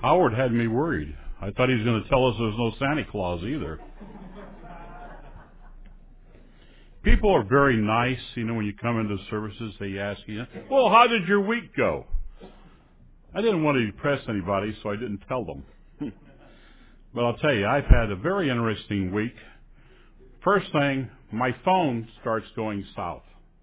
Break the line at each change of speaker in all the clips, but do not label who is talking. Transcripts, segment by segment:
Howard had me worried. I thought he was going to tell us there's no Santa Claus either. People are very nice, when you come into services, they ask you, well, how did your week go? I didn't want to depress anybody, so I didn't tell them. But I'll tell you, I've had a very interesting week. First thing, my phone starts going south.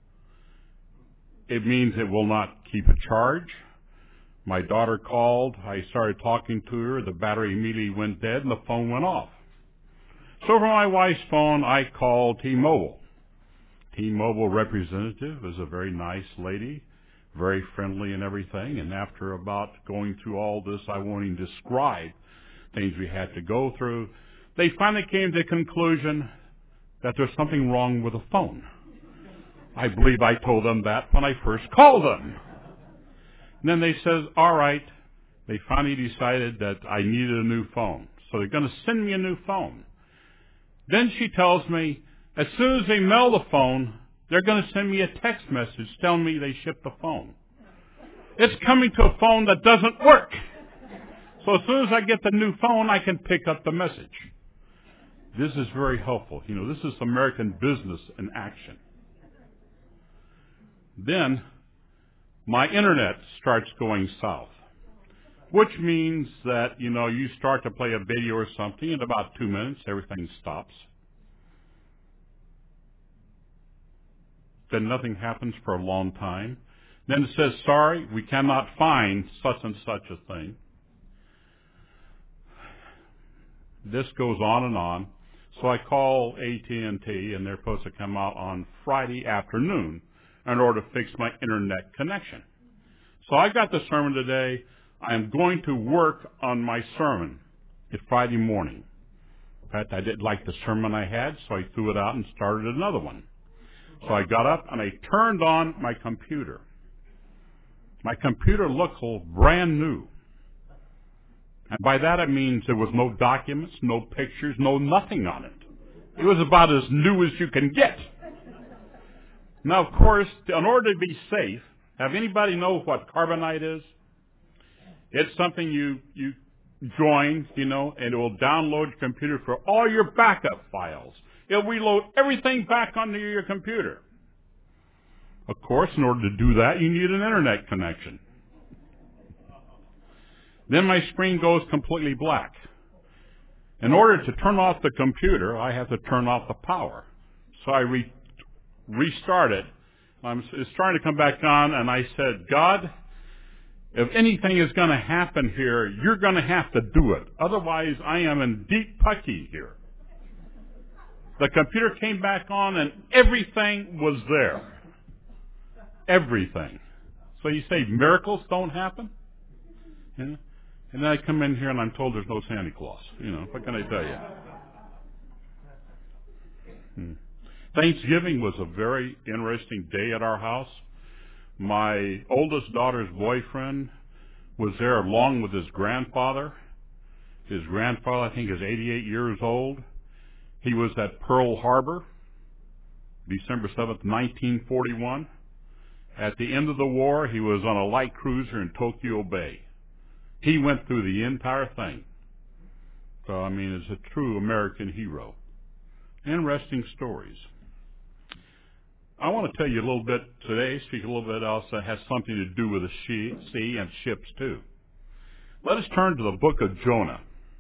It means it will not keep a charge. My daughter called. I started talking to her. The battery immediately went dead, and the phone went off. So from my wife's phone, I called T-Mobile. T-Mobile representative is a very nice lady, very friendly and everything. And after about going through all this, I won't even describe things we had to go through. They finally came to the conclusion that there's something wrong with the phone. I believe I told them that when I first called them. And then they said, all right, they finally decided that I needed a new phone. So they're going to send me a new phone. Then she tells me, as soon as they mail the phone, they're going to send me a text message telling me they shipped the phone. It's coming to a phone that doesn't work. So as soon as I get the new phone, I can pick up the message. This is very helpful. This is American business in action. Then my internet starts going south, which means that, you start to play a video or something, in about 2 minutes, everything stops. Then nothing happens for a long time. Then it says, sorry, we cannot find such and such a thing. This goes on and on. So I call AT&T, and they're supposed to come out on Friday afternoon in order to fix my internet connection. So I got the sermon today. I'm going to work on my sermon at Friday morning. In fact, I didn't like the sermon I had, so I threw it out and started another one. So I got up and I turned on my computer. My computer looked brand new. And by that it means there was no documents, no pictures, no nothing on it. It was about as new as you can get. Now, of course, in order to be safe, have anybody know what carbonite is? It's something you join, and it will download your computer for all your backup files. It'll reload everything back onto your computer. Of course, in order to do that, you need an internet connection. Then my screen goes completely black. In order to turn off the computer, I have to turn off the power. So I restart it. It's starting to come back on, and I said, God, if anything is going to happen here, you're going to have to do it. Otherwise, I am in deep pucky here. The computer came back on, and everything was there. Everything. So you say miracles don't happen? Yeah. And then I come in here and I'm told there's no Santa Claus. What can I tell you? Thanksgiving was a very interesting day at our house. My oldest daughter's boyfriend was there along with his grandfather. His grandfather, I think, is 88 years old. He was at Pearl Harbor, December 7th, 1941. At the end of the war, he was on a light cruiser in Tokyo Bay. He went through the entire thing. So, it's a true American hero. Interesting stories. I want to tell you a little bit today, speak a little bit else that has something to do with the sea and ships too. Let us turn to the book of Jonah.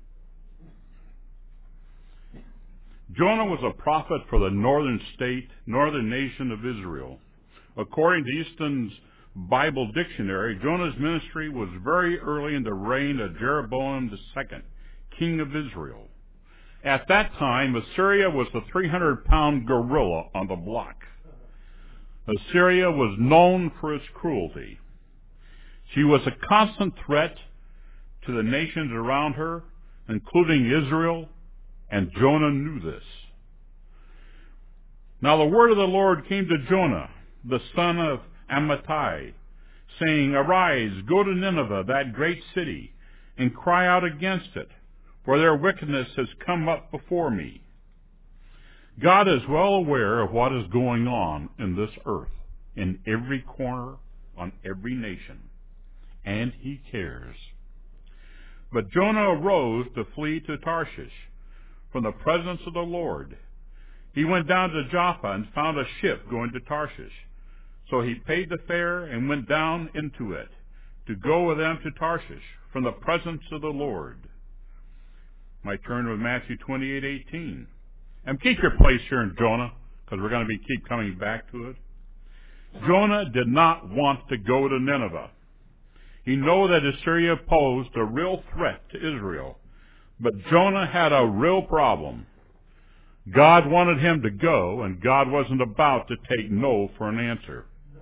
Jonah was a prophet for the northern nation of Israel. According to Easton's Bible Dictionary, Jonah's ministry was very early in the reign of Jeroboam II, king of Israel. At that time, Assyria was the 300-pound gorilla on the block. Assyria was known for its cruelty. She was a constant threat to the nations around her, including Israel, and Jonah knew this. Now the word of the Lord came to Jonah, the son of Amittai, saying, Arise, go to Nineveh, that great city, and cry out against it, for their wickedness has come up before me. God is well aware of what is going on in this earth, in every corner, on every nation, and He cares. But Jonah arose to flee to Tarshish from the presence of the Lord. He went down to Joppa and found a ship going to Tarshish. So he paid the fare and went down into it to go with them to Tarshish from the presence of the Lord. My turn with Matthew 28:18. And keep your place here in Jonah, because we're going to keep coming back to it. Jonah did not want to go to Nineveh. He knew that Assyria posed a real threat to Israel. But Jonah had a real problem. God wanted him to go, and God wasn't about to take no for an answer.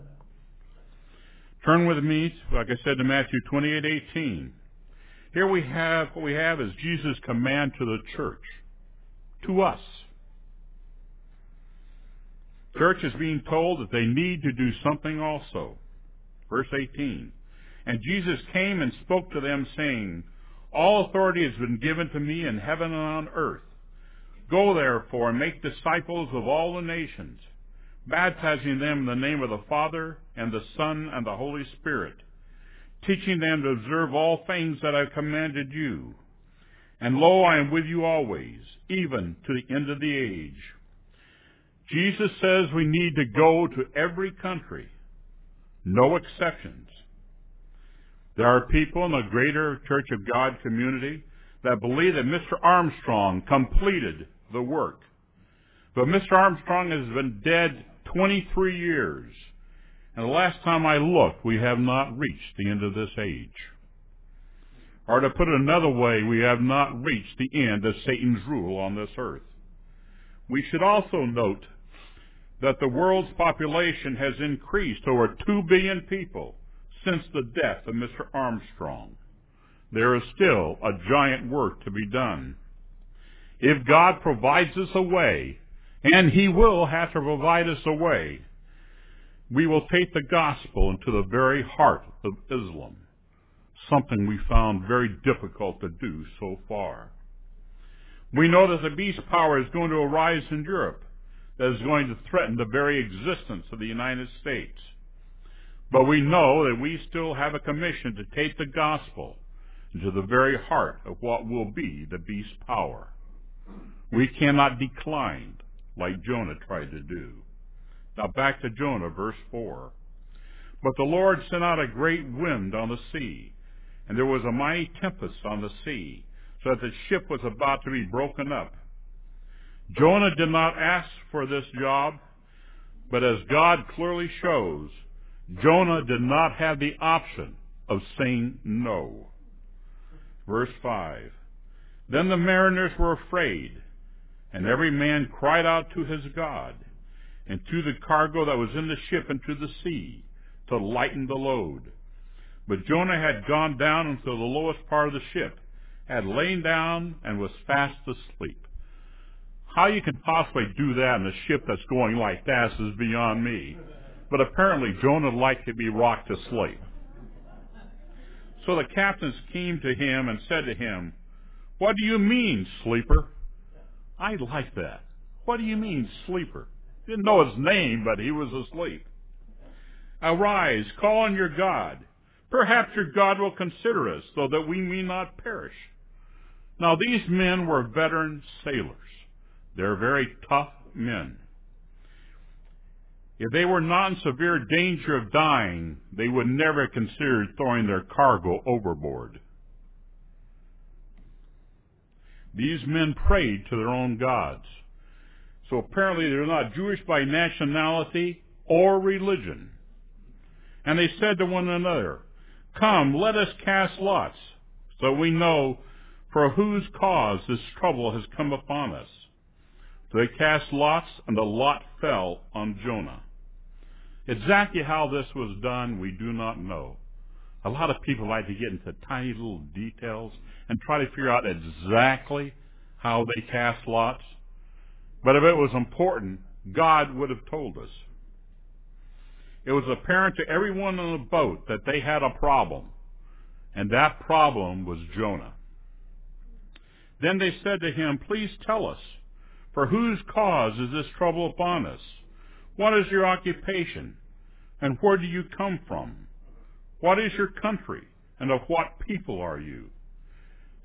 Turn with me, like I said, to Matthew 28:18. Here what we have is Jesus' command to the church, to us. Church is being told that they need to do something also. Verse 18. And Jesus came and spoke to them, saying, All authority has been given to me in heaven and on earth. Go therefore and make disciples of all the nations, baptizing them in the name of the Father and the Son and the Holy Spirit, teaching them to observe all things that I have commanded you. And lo, I am with you always, even to the end of the age. Jesus says we need to go to every country, no exceptions. There are people in the greater Church of God community that believe that Mr. Armstrong completed the work. But Mr. Armstrong has been dead 23 years. And the last time I looked, we have not reached the end of this age. Or to put it another way, we have not reached the end of Satan's rule on this earth. We should also note that the world's population has increased over 2 billion people since the death of Mr. Armstrong. There is still a giant work to be done. If God provides us a way, and He will have to provide us a way, we will take the gospel into the very heart of Islam, something we found very difficult to do so far. We know that the beast power is going to arise in Europe that is going to threaten the very existence of the United States. But we know that we still have a commission to take the gospel into the very heart of what will be the beast power. We cannot decline like Jonah tried to do. Now back to Jonah, verse 4. But the Lord sent out a great wind on the sea, and there was a mighty tempest on the sea, so that the ship was about to be broken up. Jonah did not ask for this job, but as God clearly shows, Jonah did not have the option of saying no. Verse 5. Then the mariners were afraid, and every man cried out to his God, and to the cargo that was in the ship and to the sea, to lighten the load. But Jonah had gone down into the lowest part of the ship, had lain down, and was fast asleep. How you can possibly do that in a ship that's going like that is beyond me. But apparently Jonah liked to be rocked to sleep. So the captains came to him and said to him, What do you mean, sleeper? I like that. What do you mean, sleeper? Didn't know his name, but he was asleep. Arise, call on your God. Perhaps your God will consider us, so that we may not perish. Now these men were veteran sailors. They're very tough men. If they were not in severe danger of dying, they would never have considered throwing their cargo overboard. These men prayed to their own gods. So apparently they're not Jewish by nationality or religion. And they said to one another, Come, let us cast lots, so we know for whose cause this trouble has come upon us. So they cast lots, and the lot fell on Jonah. Exactly how this was done, we do not know. A lot of people like to get into tiny little details and try to figure out exactly how they cast lots. But if it was important, God would have told us. It was apparent to everyone on the boat that they had a problem, and that problem was Jonah. Then they said to him, Please tell us, for whose cause is this trouble upon us? What is your occupation, and where do you come from? What is your country, and of what people are you?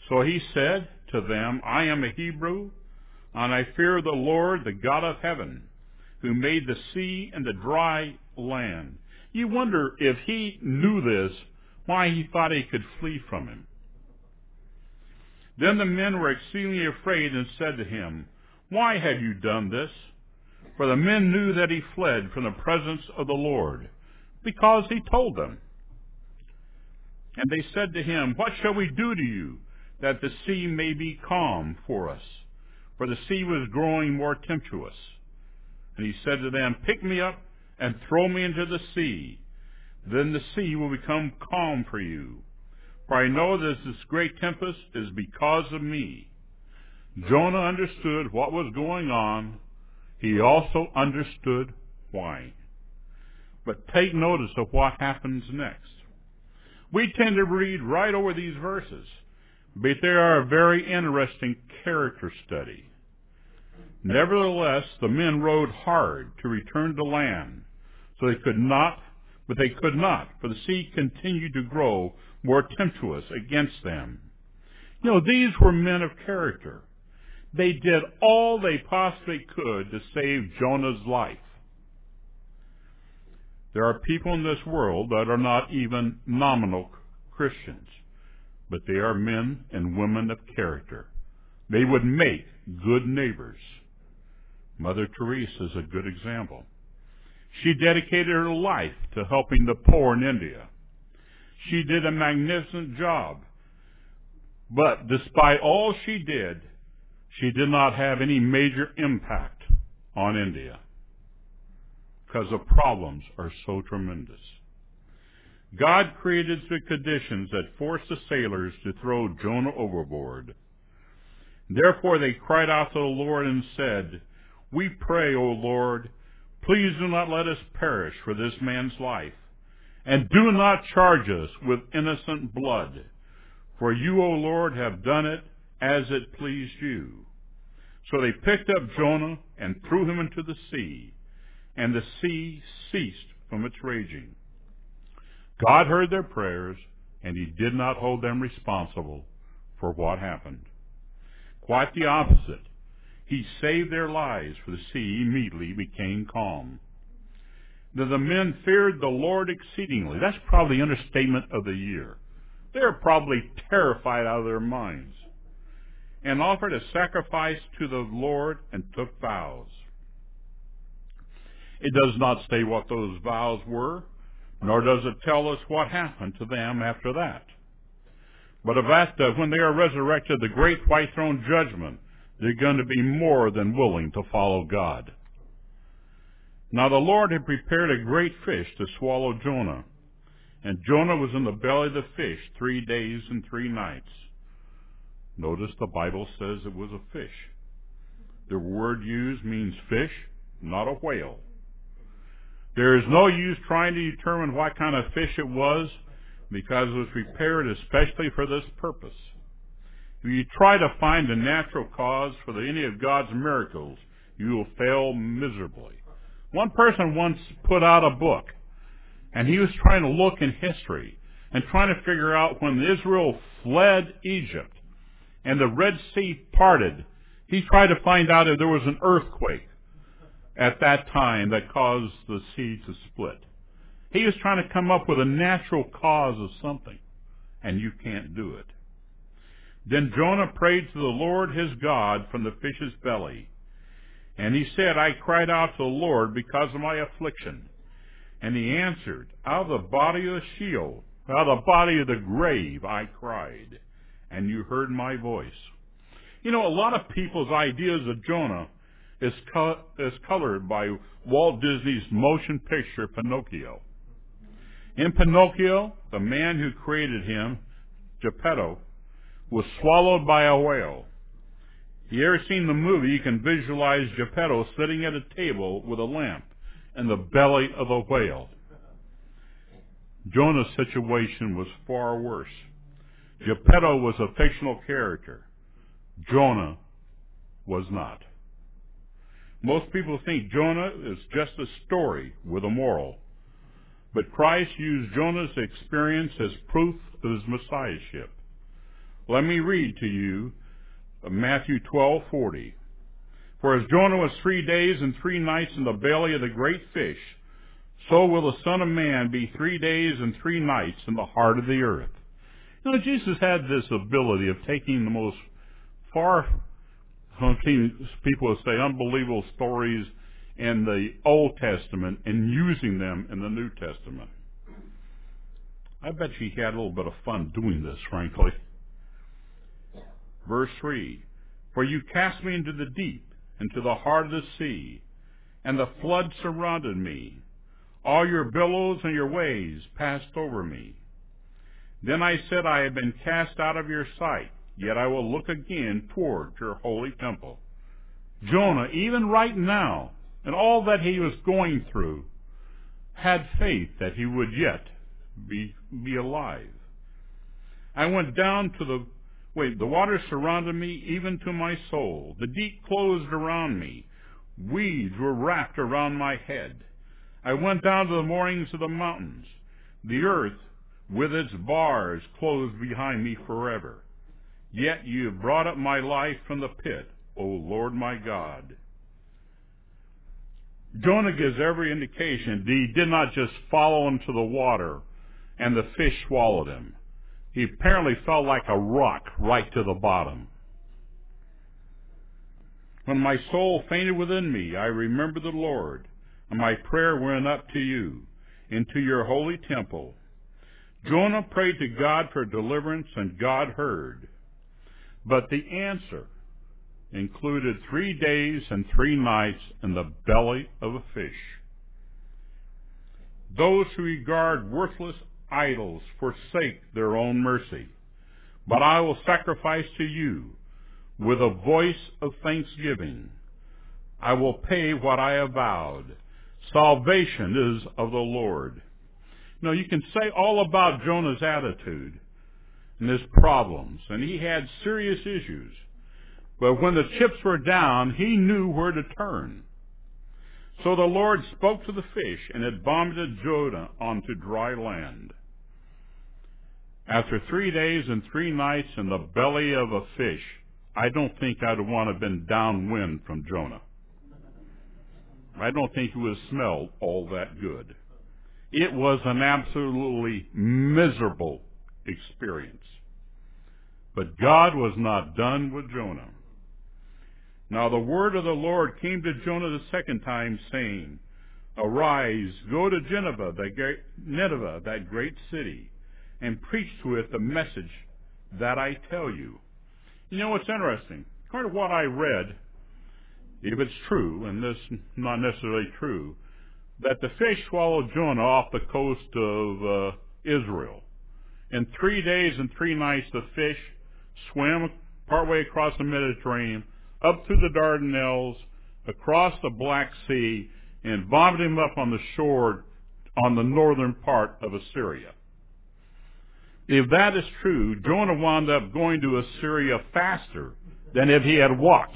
So he said to them, I am a Hebrew, and I fear the Lord, the God of heaven, who made the sea and the dry land. You wonder if he knew this, why he thought he could flee from him. Then the men were exceedingly afraid and said to him, Why have you done this? For the men knew that he fled from the presence of the Lord, because he told them. And they said to him, What shall we do to you, that the sea may be calm for us? For the sea was growing more tempestuous. And he said to them, Pick me up and throw me into the sea. Then the sea will become calm for you. For I know that this great tempest is because of me. Jonah understood what was going on. He also understood why. But take notice of what happens next. We tend to read right over these verses, but they are a very interesting character study. Nevertheless, the men rowed hard to return to land, so they could not, for the sea continued to grow more tempestuous against them. You know, these were men of character. They did all they possibly could to save Jonah's life. There are people in this world that are not even nominal Christians, but they are men and women of character. They would make good neighbors. Mother Teresa is a good example. She dedicated her life to helping the poor in India. She did a magnificent job, but despite all she did not have any major impact on India because the problems are so tremendous. God created the conditions that forced the sailors to throw Jonah overboard. Therefore they cried out to the Lord and said, We pray, O Lord, please do not let us perish for this man's life, and do not charge us with innocent blood. For you, O Lord, have done it as it pleased you. So they picked up Jonah and threw him into the sea, and the sea ceased from its raging. God heard their prayers, and he did not hold them responsible for what happened. Quite the opposite. He saved their lives, for the sea immediately became calm. Then the men feared the Lord exceedingly. That's probably the understatement of the year. They are probably terrified out of their minds, and offered a sacrifice to the Lord and took vows. It does not say what those vows were, nor does it tell us what happened to them after that. But when they are resurrected, the great white throne judgment, they're going to be more than willing to follow God. Now the Lord had prepared a great fish to swallow Jonah, and Jonah was in the belly of the fish 3 days and 3 nights. Notice the Bible says it was a fish. The word used means fish, not a whale. There is no use trying to determine what kind of fish it was, because it was prepared especially for this purpose. If you try to find a natural cause for any of God's miracles, you will fail miserably. One person once put out a book, and he was trying to look in history and trying to figure out when Israel fled Egypt and the Red Sea parted, he tried to find out if there was an earthquake at that time that caused the sea to split. He was trying to come up with a natural cause of something, and you can't do it. Then Jonah prayed to the Lord his God from the fish's belly. And he said, I cried out to the Lord because of my affliction. And he answered, out of the body of the Sheol, out of the body of the grave, I cried, and you heard my voice. You know, a lot of people's ideas of Jonah is colored by Walt Disney's motion picture, Pinocchio. In Pinocchio, the man who created him, Geppetto, was swallowed by a whale. You ever seen the movie, you can visualize Geppetto sitting at a table with a lamp in the belly of a whale. Jonah's situation was far worse. Geppetto was a fictional character. Jonah was not. Most people think Jonah is just a story with a moral. But Christ used Jonah's experience as proof of his messiahship. Let me read to you Matthew 12:40. For as Jonah was 3 days and 3 nights in the belly of the great fish, so will the Son of Man be 3 days and 3 nights in the heart of the earth. You know, Jesus had this ability of taking the most people will say, unbelievable stories in the Old Testament and using them in the New Testament. I bet he had a little bit of fun doing this, frankly. Verse 3, for you cast me into the deep, into the heart of the sea, and the flood surrounded me. All your billows and your waves passed over me. Then I said, I have been cast out of your sight, yet I will look again toward your holy temple. Jonah, even right now, and all that he was going through, had faith that he would yet be alive. I went down to the waters surrounded me even to my soul. The deep closed around me. Weeds were wrapped around my head. I went down to the moorings of the mountains. The earth with its bars closed behind me forever. Yet you have brought up my life from the pit, O Lord my God. Jonah gives every indication that he did not just fall into the water and the fish swallowed him. He apparently felt like a rock right to the bottom. When my soul fainted within me, I remembered the Lord, and my prayer went up to you, into your holy temple. Jonah prayed to God for deliverance, and God heard. But the answer included 3 days and 3 nights in the belly of a fish. Those who regard worthless idols forsake their own mercy. But I will sacrifice to you with a voice of thanksgiving. I will pay what I have vowed. Salvation is of the Lord. Now, you can say all about Jonah's attitude and his problems, and he had serious issues. But when the chips were down, he knew where to turn. So the Lord spoke to the fish, and it vomited Jonah onto dry land. After 3 days and 3 nights in the belly of a fish, I don't think I'd want to have been downwind from Jonah. I don't think it would have smelled all that good. It was an absolutely miserable experience. But God was not done with Jonah. Now the word of the Lord came to Jonah the second time, saying, Arise, go to Nineveh, that great city, and preach to it the message that I tell you. You know what's interesting? According to what I read, if it's true, and this is not necessarily true, that the fish swallowed Jonah off the coast of Israel. In 3 days and 3 nights, the fish swam partway across the Mediterranean, up through the Dardanelles, across the Black Sea, and vomited him up on the shore on the northern part of Assyria. If that is true, Jonah wound up going to Assyria faster than if he had walked.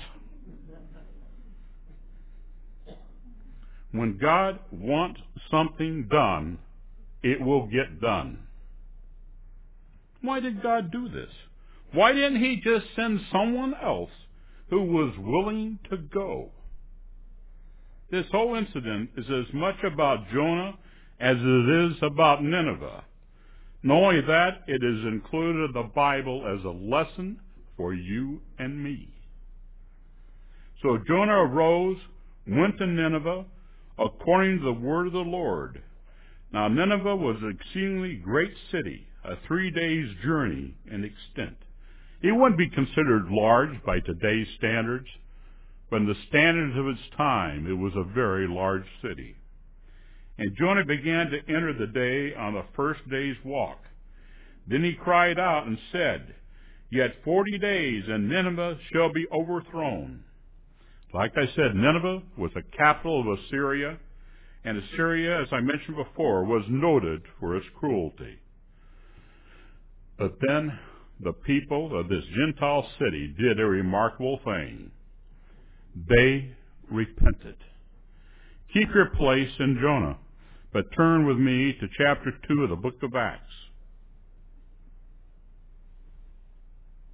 When God wants something done, it will get done. Why did God do this? Why didn't he just send someone else who was willing to go? This whole incident is as much about Jonah as it is about Nineveh. Not only that, it is included in the Bible as a lesson for you and me. So Jonah arose, went to Nineveh, according to the word of the Lord. Now Nineveh was an exceedingly great city, a 3 days' journey in extent. It wouldn't be considered large by today's standards, but in the standards of its time, it was a very large city. And Jonah began to enter the day on the first day's walk. Then he cried out and said, Yet 40 days, and Nineveh shall be overthrown. Like I said, Nineveh was the capital of Assyria, and Assyria, as I mentioned before, was noted for its cruelty. But then the people of this Gentile city did a remarkable thing. They repented. Keep your place in Jonah, but turn with me to chapter 2 of the book of Acts.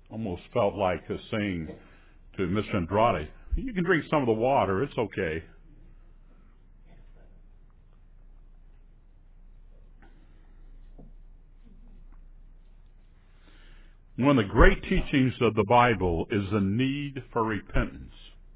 Almost felt like saying to Mr. Andrade, you can drink some of the water, it's okay. One of the great teachings of the Bible is the need for repentance.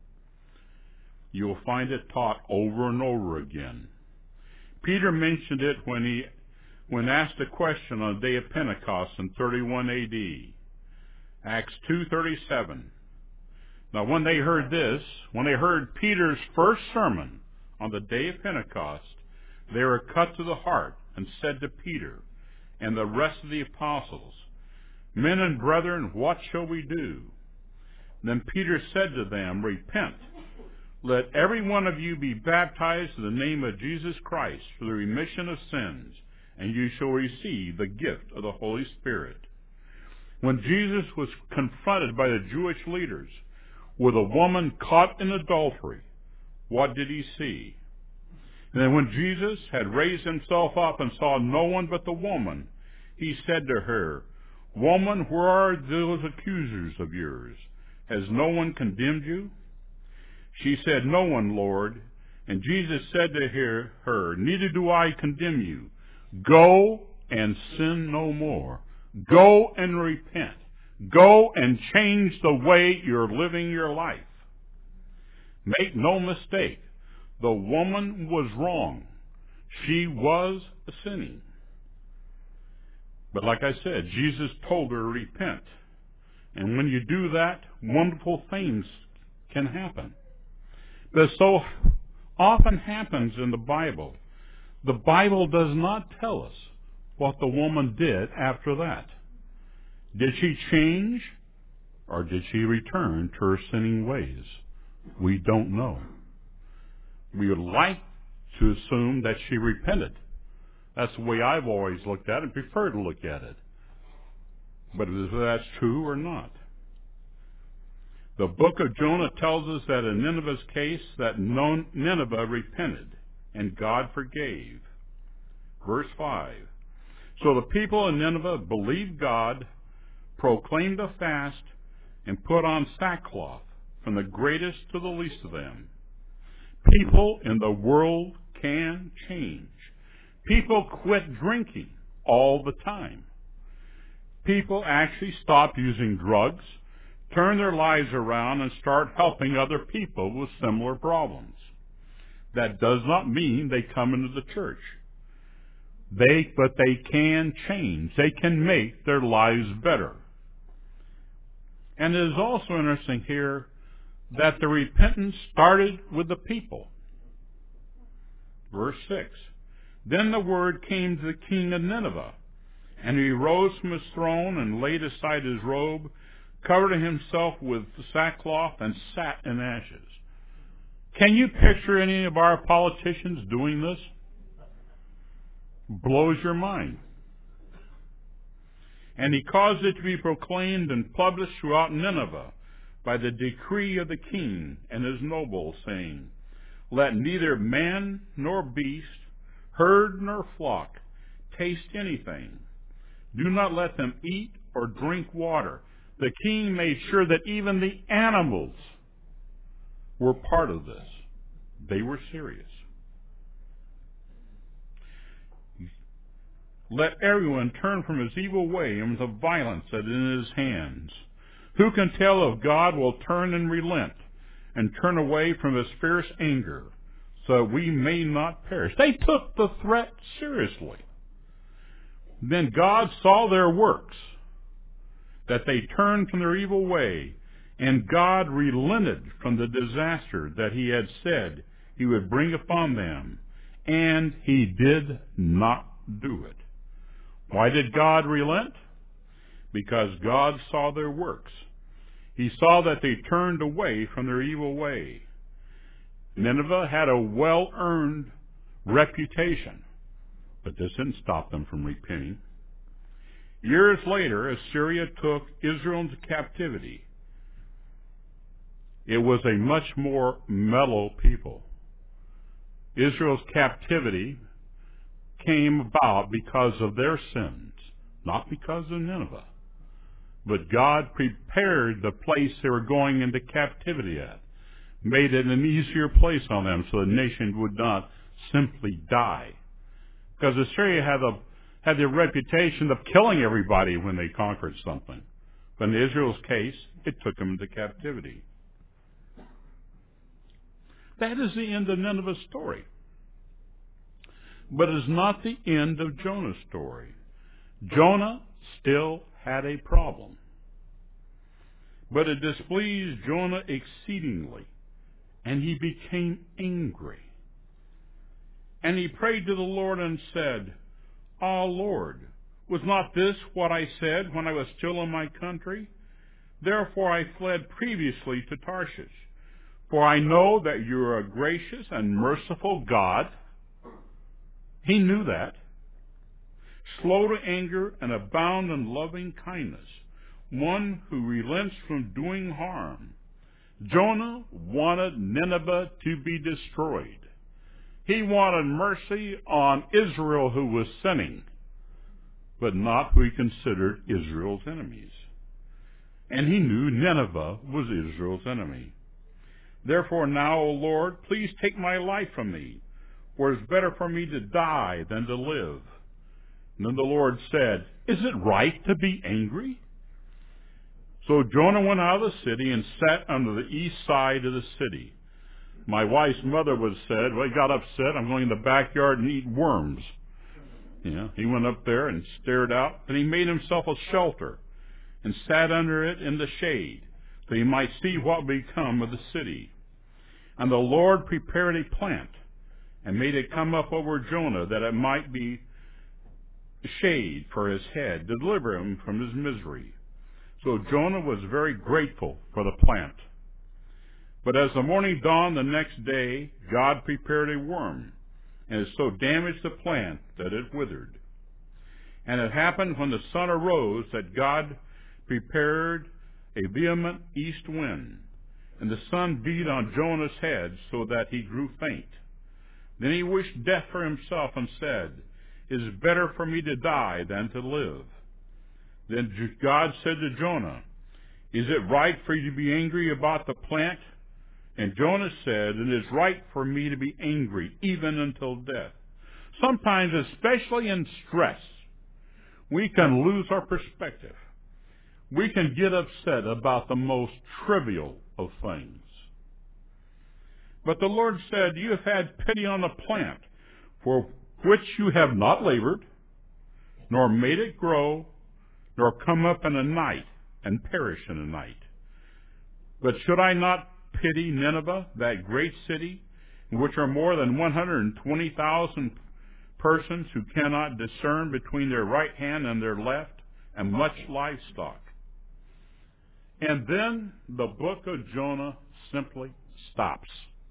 You will find it taught over and over again. Peter mentioned it when asked a question on the day of Pentecost in 31 A.D. Acts 2:37. Now when they heard this, when they heard Peter's first sermon on the day of Pentecost, they were cut to the heart and said to Peter and the rest of the apostles, Men and brethren, what shall we do? Then Peter said to them, Repent. Let every one of you be baptized in the name of Jesus Christ for the remission of sins, and you shall receive the gift of the Holy Spirit. When Jesus was confronted by the Jewish leaders with a woman caught in adultery, what did he see? And then when Jesus had raised himself up and saw no one but the woman, he said to her, Woman, where are those accusers of yours? Has no one condemned you? She said, No one, Lord. And Jesus said to her, Neither do I condemn you. Go and sin no more. Go and repent. Go and change the way you're living your life. Make no mistake, the woman was wrong. She was sinning. But like I said, Jesus told her to repent. And when you do that, wonderful things can happen. But so often happens in the Bible does not tell us what the woman did after that. Did she change, or did she return to her sinning ways? We don't know. We would like to assume that she repented. That's the way I've always looked at it and prefer to look at it. But is that true or not? The book of Jonah tells us that in Nineveh's case, that Nineveh repented and God forgave. Verse 5. So the people in Nineveh believed God, proclaimed a fast, and put on sackcloth, from the greatest to the least of them. People in the world can change. People quit drinking all the time. People actually stop using drugs, turn their lives around, and start helping other people with similar problems. That does not mean they come into the church. But they can change. They can make their lives better. And it is also interesting here that the repentance started with the people. Verse 6. Then the word came to the king of Nineveh, and he rose from his throne and laid aside his robe, covered himself with sackcloth, and sat in ashes. Can you picture any of our politicians doing this? Blows your mind. And he caused it to be proclaimed and published throughout Nineveh by the decree of the king and his nobles, saying, Let neither man nor beast, herd nor flock, taste anything. Do not let them eat or drink water. The king made sure that even the animals were part of this. They were serious. Let everyone turn from his evil way and the violence that is in his hands. Who can tell if God will turn and relent and turn away from his fierce anger, so that we may not perish? They took the threat seriously. Then God saw their works, that they turned from their evil way, and God relented from the disaster that he had said he would bring upon them, and he did not do it. Why did God relent? Because God saw their works. He saw that they turned away from their evil way. Nineveh had a well-earned reputation, but this didn't stop them from repenting. Years later, Assyria took Israel into captivity. It was a much more mellow people. Israel's captivity came about because of their sins, not because of Nineveh. But God prepared the place they were going into captivity at, made it an easier place on them so the nation would not simply die. Because Assyria had the reputation of killing everybody when they conquered something. But in Israel's case, it took them into captivity. That is the end of Nineveh's story. But it is not the end of Jonah's story. Jonah still had a problem. But it displeased Jonah exceedingly, and he became angry. And he prayed to the Lord and said, Ah, Lord, was not this what I said when I was still in my country? Therefore I fled previously to Tarshish. For I know that you are a gracious and merciful God. He knew that. Slow to anger and abound in loving kindness, one who relents from doing harm. Jonah wanted Nineveh to be destroyed. He wanted mercy on Israel who was sinning, but not who he considered Israel's enemies. And he knew Nineveh was Israel's enemy. Therefore now, O Lord, please take my life from me, for it is better for me to die than to live. And then the Lord said, Is it right to be angry? So Jonah went out of the city and sat under the east side of the city. My wife's mother would have said, well, he got upset, I'm going in the backyard and eat worms. Yeah, he went up there and stared out, and he made himself a shelter and sat under it in the shade, so he might see what would become of the city. And the Lord prepared a plant and made it come up over Jonah, that it might be shade for his head, to deliver him from his misery. So Jonah was very grateful for the plant. But as the morning dawned the next day, God prepared a worm, and it so damaged the plant that it withered. And it happened when the sun arose that God prepared a vehement east wind, and the sun beat on Jonah's head so that he grew faint. Then he wished death for himself and said, It is better for me to die than to live. Then God said to Jonah, Is it right for you to be angry about the plant? And Jonah said, It is right for me to be angry, even until death. Sometimes, especially in stress, we can lose our perspective. We can get upset about the most trivial of things. But the Lord said, You have had pity on the plant, for which you have not labored, nor made it grow, nor come up in a night and perish in a night. But should I not pity Nineveh, that great city, in which are more than 120,000 persons who cannot discern between their right hand and their left, and much livestock? And then the book of Jonah simply stops.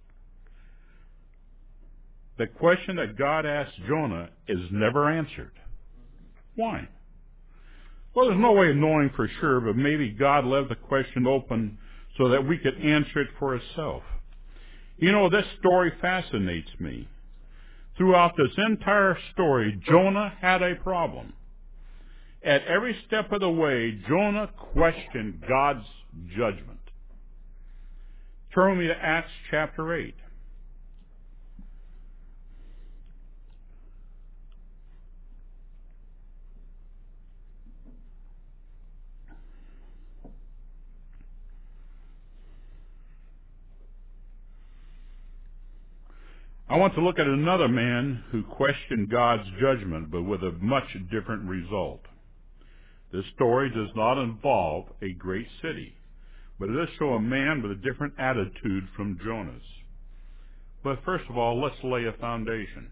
The question that God asked Jonah is never answered. Why? Well, there's no way of knowing for sure, but maybe God left the question open so that we could answer it for ourselves. You know, this story fascinates me. Throughout this entire story, Jonah had a problem. At every step of the way, Jonah questioned God's judgment. Turn with me to Acts chapter 8. I want to look at another man who questioned God's judgment, but with a much different result. This story does not involve a great city, but it does show a man with a different attitude from Jonah's. But first of all, let's lay a foundation.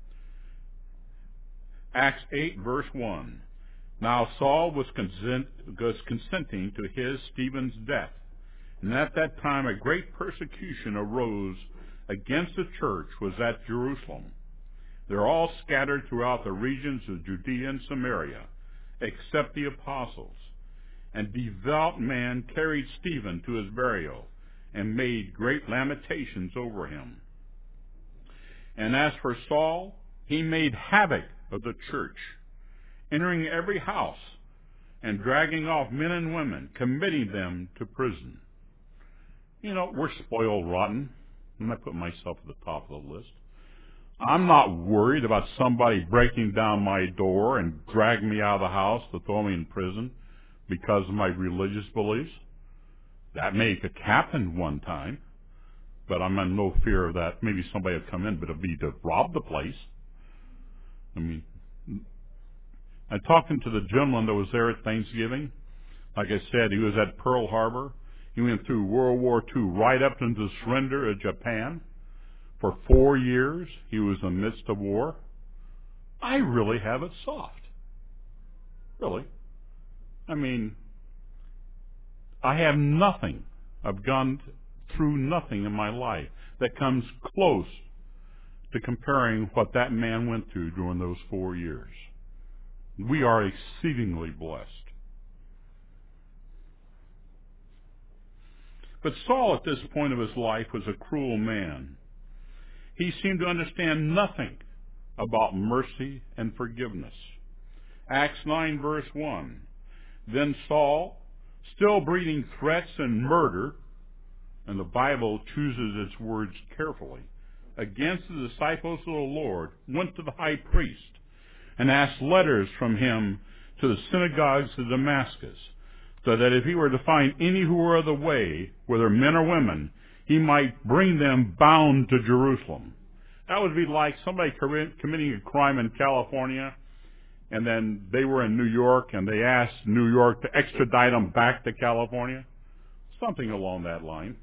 Acts 8, verse 1. Now Saul was consenting to his, Stephen's, death, and at that time a great persecution arose against the church was at Jerusalem. They're all scattered throughout the regions of Judea and Samaria, except the apostles. And devout man carried Stephen to his burial, and made great lamentations over him. And as for Saul, he made havoc of the church, entering every house and dragging off men and women, committing them to prison. You know, we're spoiled rotten. And I put myself at the top of the list. I'm not worried about somebody breaking down my door and dragging me out of the house to throw me in prison because of my religious beliefs. That may have happened one time, but I'm in no fear of that. Maybe somebody will come in, but it'll be to rob the place. I mean, I'm talking to the gentleman that was there at Thanksgiving. Like I said, he was at Pearl Harbor. He went through World War II right up into the surrender of Japan. For 4 years, he was in the midst of war. I really have it soft. Really. I mean, I have nothing. I've gone through nothing in my life that comes close to comparing what that man went through during those 4 years. We are exceedingly blessed. But Saul, at this point of his life, was a cruel man. He seemed to understand nothing about mercy and forgiveness. Acts 9, verse 1. Then Saul, still breathing threats and murder, and the Bible chooses its words carefully, against the disciples of the Lord, went to the high priest and asked letters from him to the synagogues of Damascus, so that if he were to find any who were of the way, whether men or women, he might bring them bound to Jerusalem. That would be like somebody committing a crime in California, and then they were in New York, and they asked New York to extradite them back to California. Something along that line.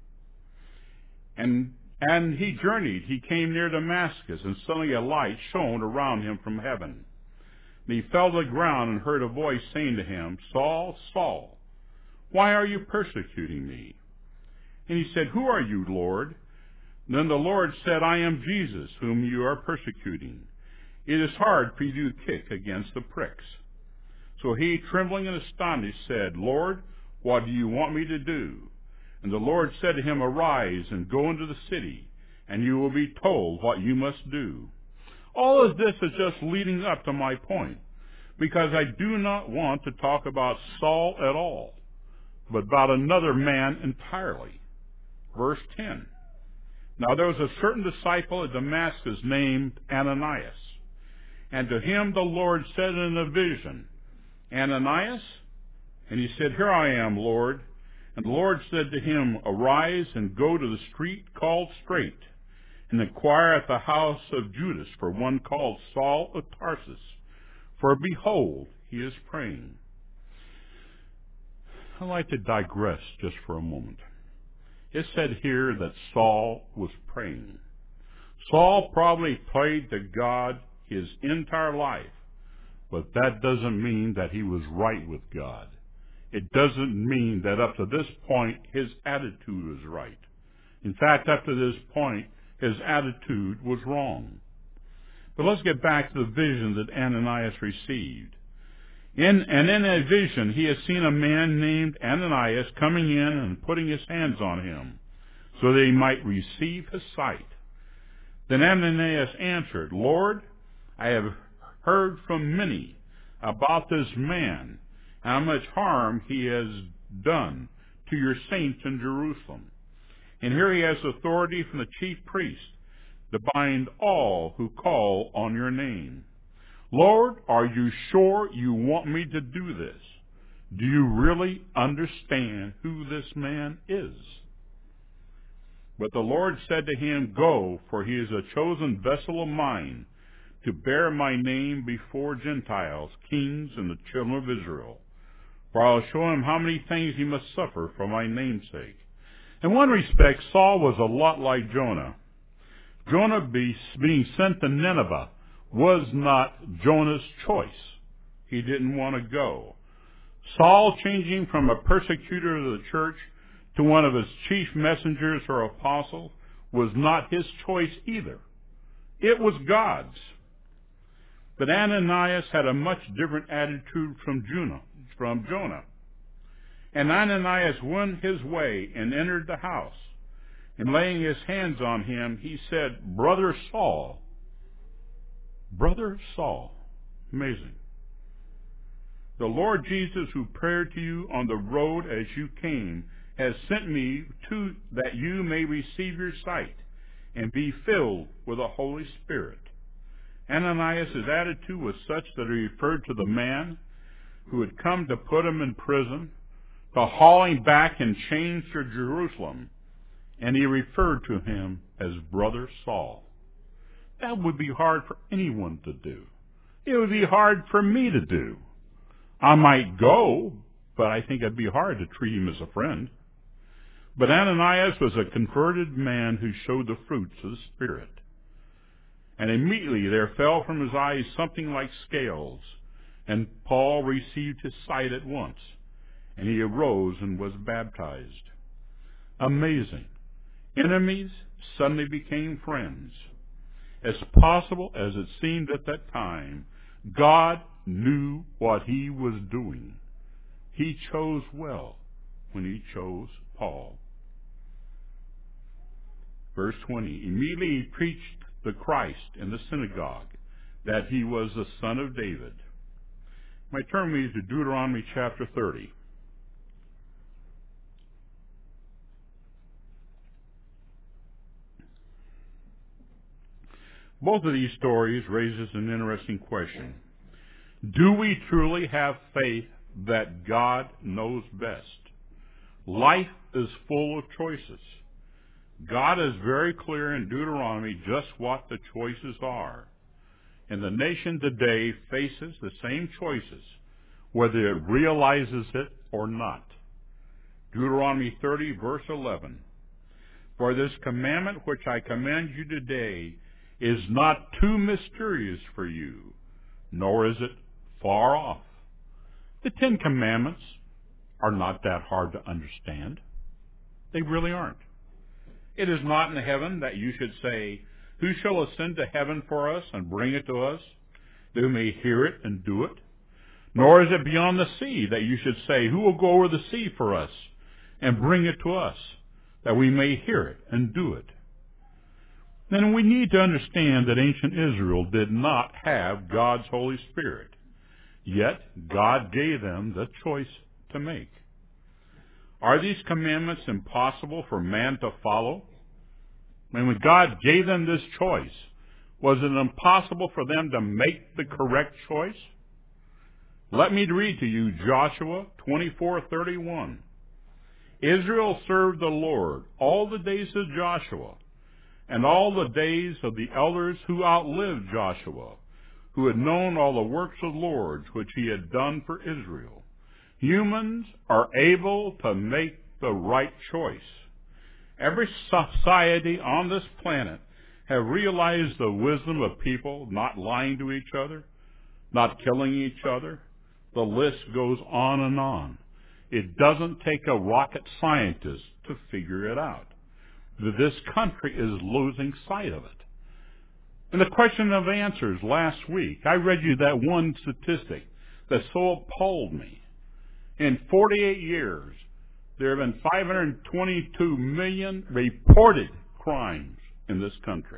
And he journeyed. He came near Damascus, and suddenly a light shone around him from heaven. And he fell to the ground and heard a voice saying to him, Saul, Saul, why are you persecuting me? And he said, Who are you, Lord? And then the Lord said, I am Jesus, whom you are persecuting. It is hard for you to kick against the pricks. So he, trembling and astonished, said, Lord, what do you want me to do? And the Lord said to him, Arise and go into the city, and you will be told what you must do. All of this is just leading up to my point, because I do not want to talk about Saul at all, but about another man entirely. Verse 10. Now there was a certain disciple at Damascus named Ananias, and to him the Lord said in a vision, Ananias? And he said, Here I am, Lord. And the Lord said to him, Arise and go to the street called Straight, and inquire at the house of Judas for one called Saul of Tarsus. For behold, he is praying. I'd like to digress just for a moment. It said here that Saul was praying. Saul probably prayed to God his entire life, but that doesn't mean that he was right with God. It doesn't mean that up to this point his attitude was right. In fact, up to this point, his attitude was wrong. But let's get back to the vision that Ananias received. In a vision, he has seen a man named Ananias coming in and putting his hands on him, so that he might receive his sight. Then Ananias answered, Lord, I have heard from many about this man, how much harm he has done to your saints in Jerusalem. And here he has authority from the chief priest to bind all who call on your name. Lord, are you sure you want me to do this? Do you really understand who this man is? But the Lord said to him, Go, for he is a chosen vessel of mine to bear my name before Gentiles, kings, and the children of Israel. For I will show him how many things he must suffer for my name's sake. In one respect, Saul was a lot like Jonah. Jonah being sent to Nineveh was not Jonah's choice. He didn't want to go. Saul changing from a persecutor of the church to one of his chief messengers or apostles was not his choice either. It was God's. But Ananias had a much different attitude from Jonah. And Ananias went his way and entered the house. And laying his hands on him, he said, Brother Saul. Brother Saul. Amazing. The Lord Jesus, who prayed to you on the road as you came, has sent me to that you may receive your sight and be filled with the Holy Spirit." Ananias' attitude was such that he referred to the man who had come to put him in prison, to haul him back in chains to Jerusalem, and he referred to him as Brother Saul. That would be hard for anyone to do. It would be hard for me to do. I might go, but I think it'd be hard to treat him as a friend. But Ananias was a converted man who showed the fruits of the Spirit. And immediately there fell from his eyes something like scales, and Paul received his sight at once, and he arose and was baptized. Amazing. Enemies suddenly became friends. As possible as it seemed at that time, God knew what he was doing. He chose well when he chose Paul. Verse 20, immediately he preached the Christ in the synagogue, that he was the son of David. My turn me to Deuteronomy chapter 30. Both of these stories raises an interesting question. Do we truly have faith that God knows best? Life is full of choices. God is very clear in Deuteronomy just what the choices are. And the nation today faces the same choices, whether it realizes it or not. Deuteronomy 30, verse 11. For this commandment which I command you today is not too mysterious for you, nor is it far off. The 10 Commandments are not that hard to understand. They really aren't. It is not in heaven that you should say, "Who shall ascend to heaven for us and bring it to us, that we may hear it and do it?" Nor is it beyond the sea that you should say, "Who will go over the sea for us and bring it to us, that we may hear it and do it?" Then we need to understand that ancient Israel did not have God's Holy Spirit. Yet God gave them the choice to make. Are these commandments impossible for man to follow? When God gave them this choice, was it impossible for them to make the correct choice? Let me read to you Joshua 24:31. Israel served the Lord all the days of Joshua, and all the days of the elders who outlived Joshua, who had known all the works of the Lord which he had done for Israel. Humans are able to make the right choice. Every society on this planet have realized the wisdom of people not lying to each other, not killing each other. The list goes on and on. It doesn't take a rocket scientist to figure it out. This country is losing sight of it. In the question of answers last week, I read you that one statistic that so appalled me. In 48 years, there have been 522 million reported crimes in this country.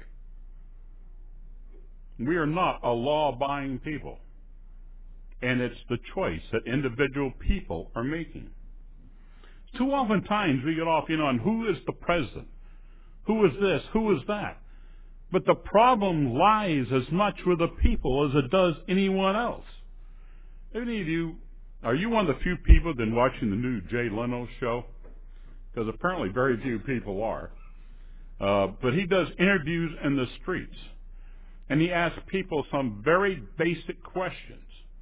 We are not a law-abiding people. And it's the choice that individual people are making. Too often times we get off, on who is the president? Who is this? Who is that? But the problem lies as much with the people as it does anyone else. Any of you, are you one of the few people that have been watching the new Jay Leno show? Because apparently very few people are. But he does interviews in the streets. And he asks people some very basic questions.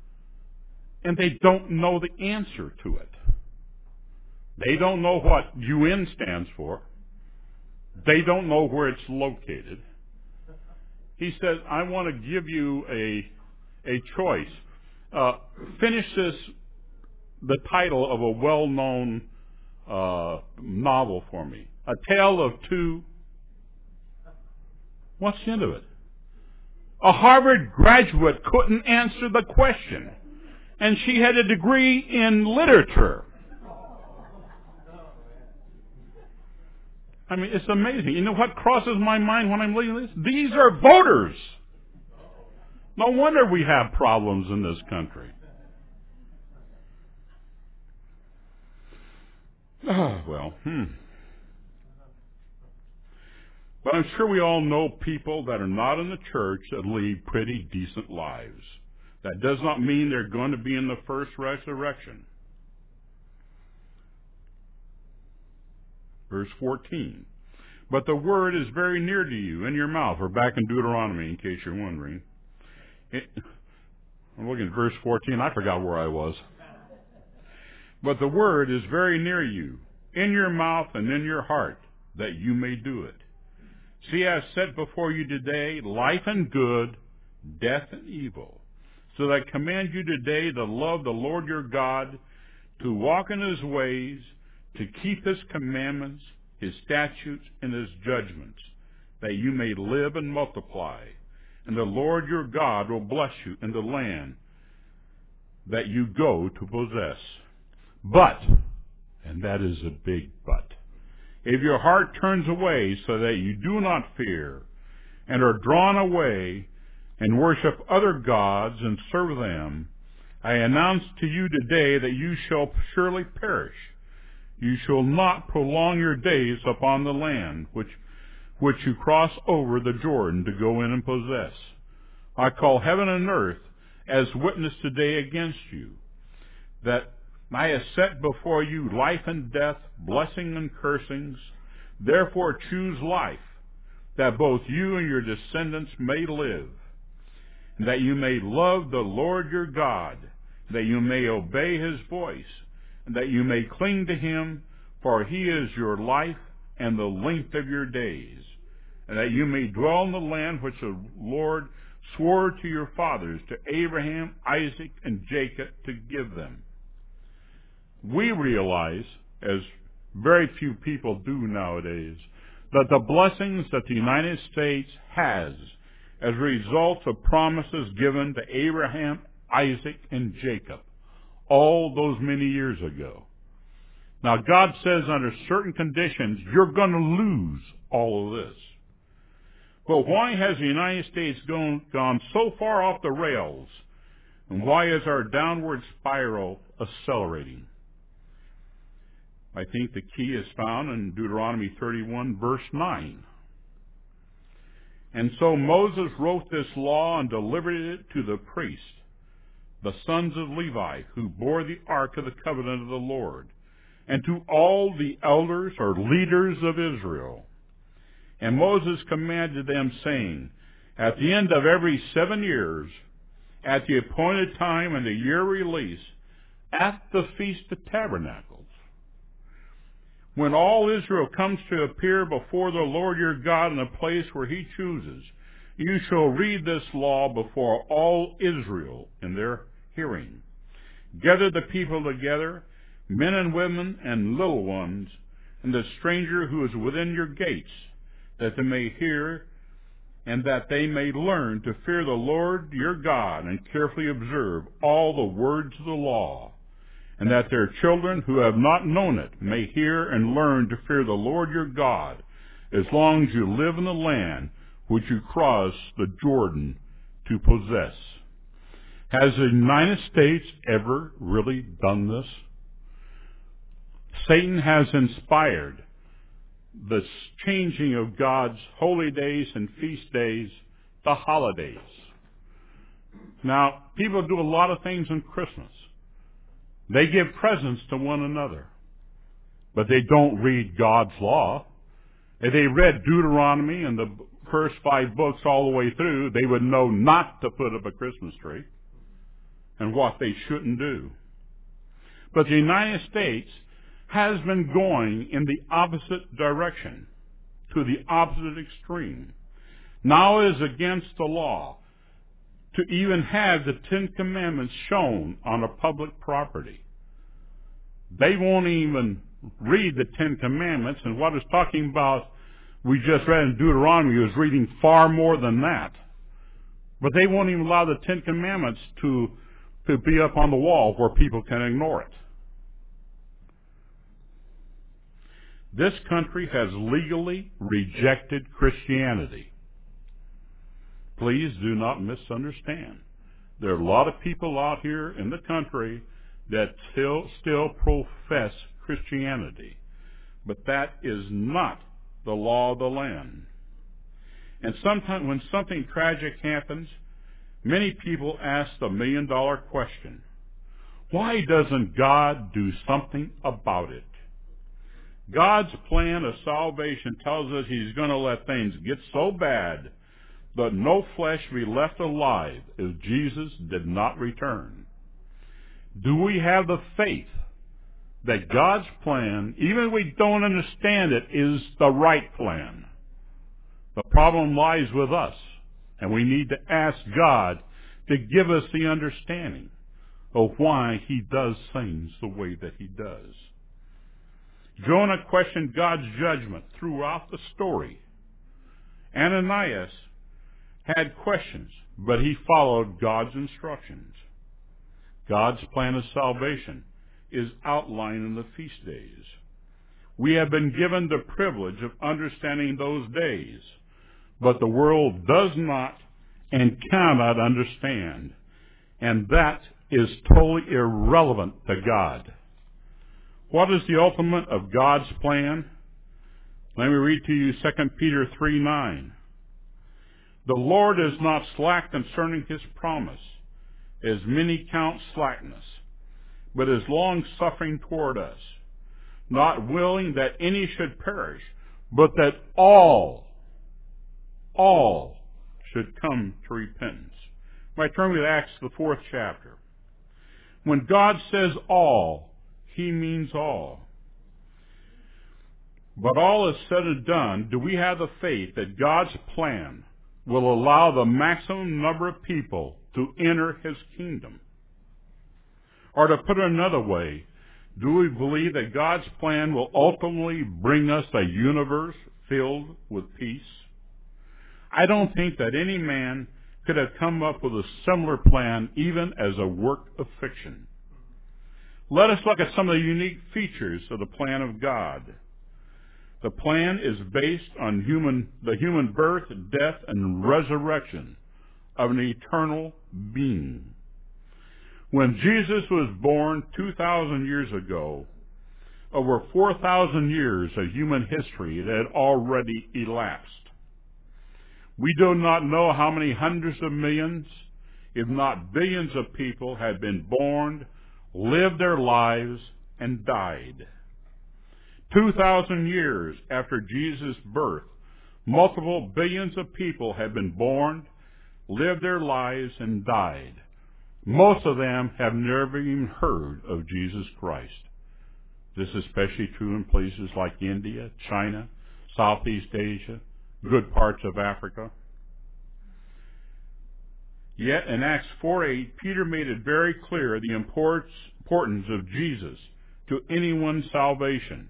And they don't know the answer to it. They don't know what UN stands for. They don't know where it's located. He says, I want to give you a choice. Finish the title of a well-known novel for me. A Tale of Two. What's the end of it? A Harvard graduate couldn't answer the question. And she had a degree in literature. I mean, it's amazing. You know what crosses my mind when I'm reading this? These are voters. No wonder we have problems in this country. Well, But I'm sure we all know people that are not in the church that lead pretty decent lives. That does not mean they're going to be in the first resurrection. Verse 14. But the word is very near to you, in your mouth. We're back in Deuteronomy, in case you're wondering. I'm looking at verse 14. I forgot where I was. But the word is very near you, in your mouth and in your heart, that you may do it. See, I have set before you today life and good, death and evil. So that I command you today to love the Lord your God, to walk in his ways, to keep his commandments, his statutes, and his judgments, that you may live and multiply. And the Lord your God will bless you in the land that you go to possess. But, and that is a big but, if your heart turns away so that you do not fear and are drawn away and worship other gods and serve them, I announce to you today that you shall surely perish. You shall not prolong your days upon the land which you cross over the Jordan to go in and possess. I call heaven and earth as witness today against you, that I have set before you life and death, blessing and cursings. Therefore choose life, that both you and your descendants may live, and that you may love the Lord your God, that you may obey his voice, and that you may cling to him, for he is your life and the length of your days, and that you may dwell in the land which the Lord swore to your fathers, to Abraham, Isaac, and Jacob, to give them. We realize, as very few people do nowadays, that the blessings that the United States has as a result of promises given to Abraham, Isaac, and Jacob all those many years ago. Now, God says under certain conditions, you're going to lose all of this. But why has the United States gone so far off the rails? And why is our downward spiral accelerating? I think the key is found in Deuteronomy 31, verse 9. And so Moses wrote this law and delivered it to the priests, the sons of Levi, who bore the ark of the covenant of the Lord, and to all the elders or leaders of Israel. And Moses commanded them, saying, at the end of every 7 years, at the appointed time and the year release, at the Feast of Tabernacles, when all Israel comes to appear before the Lord your God in a place where he chooses, you shall read this law before all Israel in their hearing. Gather the people together, men and women and little ones, and the stranger who is within your gates, that they may hear and that they may learn to fear the Lord your God and carefully observe all the words of the law, and that their children who have not known it may hear and learn to fear the Lord your God, as long as you live in the land which you cross the Jordan to possess. Has the United States ever really done this? Satan has inspired the changing of God's holy days and feast days to holidays. Now, people do a lot of things on Christmas. They give presents to one another, but they don't read God's law. If they read Deuteronomy and the first 5 books all the way through, they would know not to put up a Christmas tree and what they shouldn't do. But the United States has been going in the opposite direction, to the opposite extreme. Now it is against the law to even have the 10 Commandments shown on a public property. They won't even read the 10 Commandments, and what it's talking about, we just read in Deuteronomy, is reading far more than that. But they won't even allow the 10 Commandments to be up on the wall where people can ignore it. This country has legally rejected Christianity. Please do not misunderstand. There are a lot of people out here in the country that still profess Christianity. But that is not the law of the land. And sometimes when something tragic happens, many people ask the million-dollar question: why doesn't God do something about it? God's plan of salvation tells us He's going to let things get so bad that no flesh be left alive if Jesus did not return. Do we have the faith that God's plan, even if we don't understand it, is the right plan? The problem lies with us, and we need to ask God to give us the understanding of why He does things the way that He does. Jonah questioned God's judgment throughout the story. Ananias had questions, but he followed God's instructions. God's plan of salvation is outlined in the feast days. We have been given the privilege of understanding those days, but the world does not and cannot understand, and that is totally irrelevant to God. What is the ultimate of God's plan? Let me read to you 2 Peter 3:9. The Lord is not slack concerning His promise, as many count slackness, but is long-suffering toward us, not willing that any should perish, but that all should come to repentance. I turn to Acts, the 4th chapter. When God says all, He means all. But all is said and done, do we have the faith that God's plan will allow the maximum number of people to enter His kingdom? Or to put it another way, do we believe that God's plan will ultimately bring us a universe filled with peace? I don't think that any man could have come up with a similar plan even as a work of fiction. Let us look at some of the unique features of the plan of God. The plan is based on the human birth, death, and resurrection of an eternal being. When Jesus was born 2,000 years ago, over 4,000 years of human history had already elapsed. We do not know how many hundreds of millions, if not billions of people had been born, lived their lives, and died. 2,000 years after Jesus' birth, multiple billions of people have been born, lived their lives, and died. Most of them have never even heard of Jesus Christ. This is especially true in places like India, China, Southeast Asia, good parts of Africa. Yet in Acts 4:8, Peter made it very clear the importance of Jesus to anyone's salvation.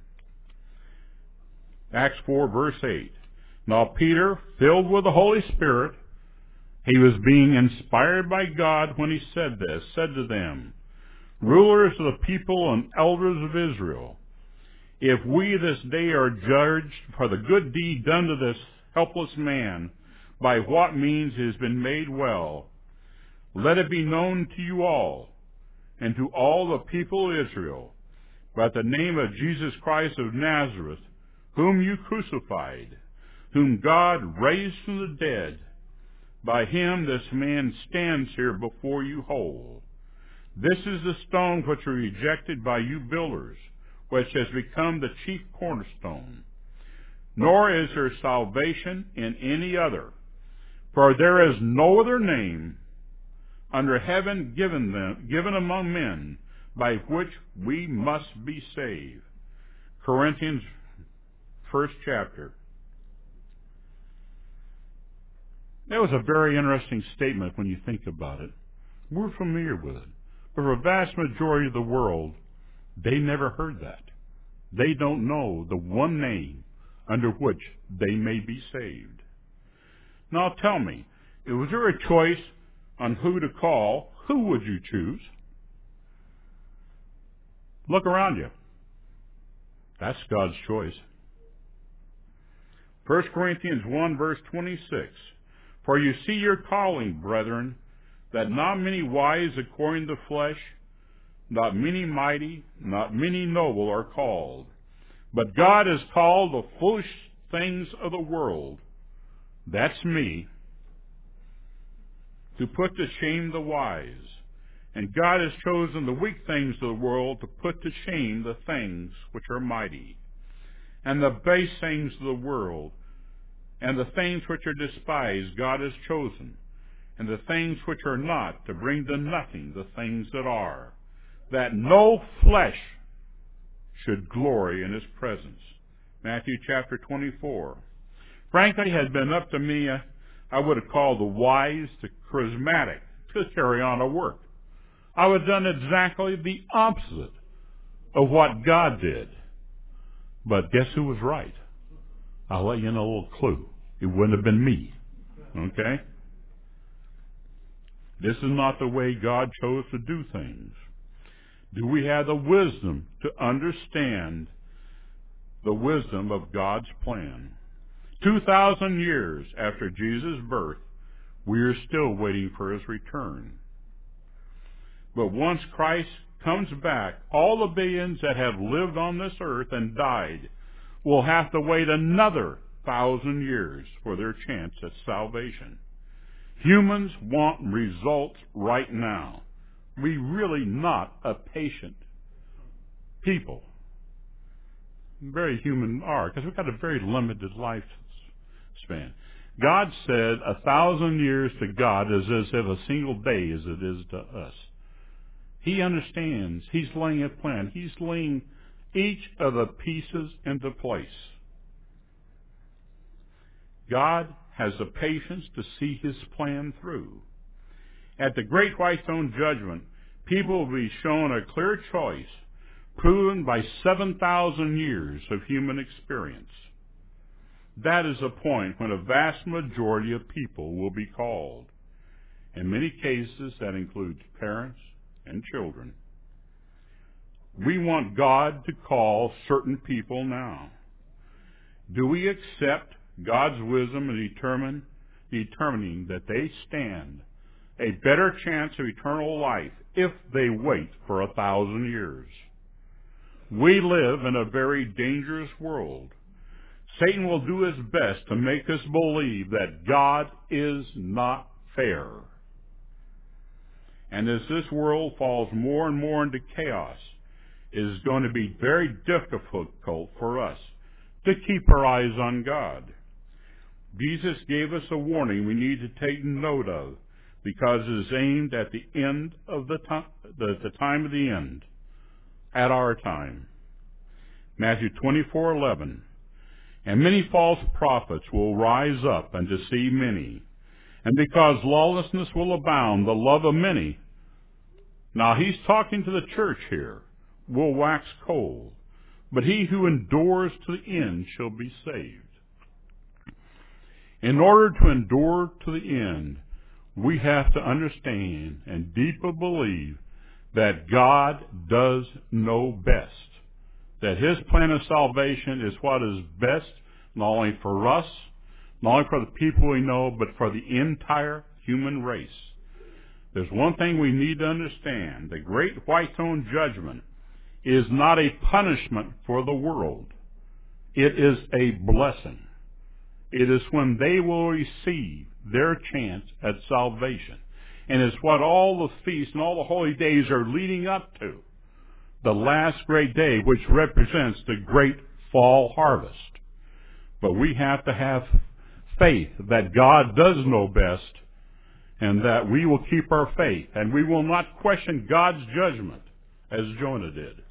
Acts 4, verse 8. Now Peter, filled with the Holy Spirit, he was being inspired by God when he said this, said to them, rulers of the people and elders of Israel, if we this day are judged for the good deed done to this helpless man, by what means he has been made well, let it be known to you all, and to all the people of Israel, by the name of Jesus Christ of Nazareth, whom you crucified, whom God raised from the dead. By him this man stands here before you whole. This is the stone which was rejected by you builders, which has become the chief cornerstone. Nor is there salvation in any other, for there is no other name under heaven given among men by which we must be saved. Corinthians 1st chapter. That was a very interesting statement when you think about it. We're familiar with it. But for a vast majority of the world, they never heard that. They don't know the one name under which they may be saved. Now tell me, if was there a choice on who to call, who would you choose? Look around you. That's God's choice. 1 Corinthians 1, verse 26. For you see your calling, brethren, that not many wise according to the flesh, Not many mighty, not many noble are called. But God has called the foolish things of the world, that's me, to put to shame the wise. And God has chosen the weak things of the world to put to shame the things which are mighty, and the base things of the world, and the things which are despised God has chosen, and the things which are not, to bring to nothing the things that are, that no flesh should glory in his presence. Matthew chapter 24. Frankly, had it been up to me, I would have called the wise to charismatic to carry on a work. I would have done exactly the opposite of what God did. But guess who was right? I'll let you know a little clue. It wouldn't have been me. Okay? This is not the way God chose to do things. Do we have the wisdom to understand the wisdom of God's plan? 2,000 years after Jesus' birth, we are still waiting for his return. But once Christ comes back, all the billions that have lived on this earth and died will have to wait another 1,000 years for their chance at salvation. Humans want results right now. We're really not a patient people. Very human are, because we've got a very limited lifespan. God said 1,000 years to God is as if a single day as it is to us. He understands. He's laying a plan. He's laying each of the pieces into place. God has the patience to see his plan through. At the great white throne judgment, people will be shown a clear choice, proven by 7,000 years of human experience. That is a point when a vast majority of people will be called. In many cases, that includes parents and children. We want God to call certain people now. Do we accept God's wisdom in determining that they stand a better chance of eternal life if they wait for 1,000 years? We live in a very dangerous world. Satan will do his best to make us believe that God is not fair. And as this world falls more and more into chaos, it is going to be very difficult for us to keep our eyes on God. Jesus gave us a warning we need to take note of, because it is aimed at the end of the time of the end, at our time. Matthew 24:11. And many false prophets will rise up and deceive many. And because lawlessness will abound, the love of many, now he's talking to the church here, will wax cold. But he who endures to the end shall be saved. In order to endure to the end, we have to understand and deeply believe that God does know best. That his plan of salvation is what is best, not only for us, not only for the people we know, but for the entire human race. There's one thing we need to understand. The great white throne judgment is not a punishment for the world. It is a blessing. It is when they will receive their chance at salvation. And it's what all the feasts and all the holy days are leading up to. The last great day, which represents the great fall harvest. But we have to have faith that God does know best, and that we will keep our faith, and we will not question God's judgment as Jonah did.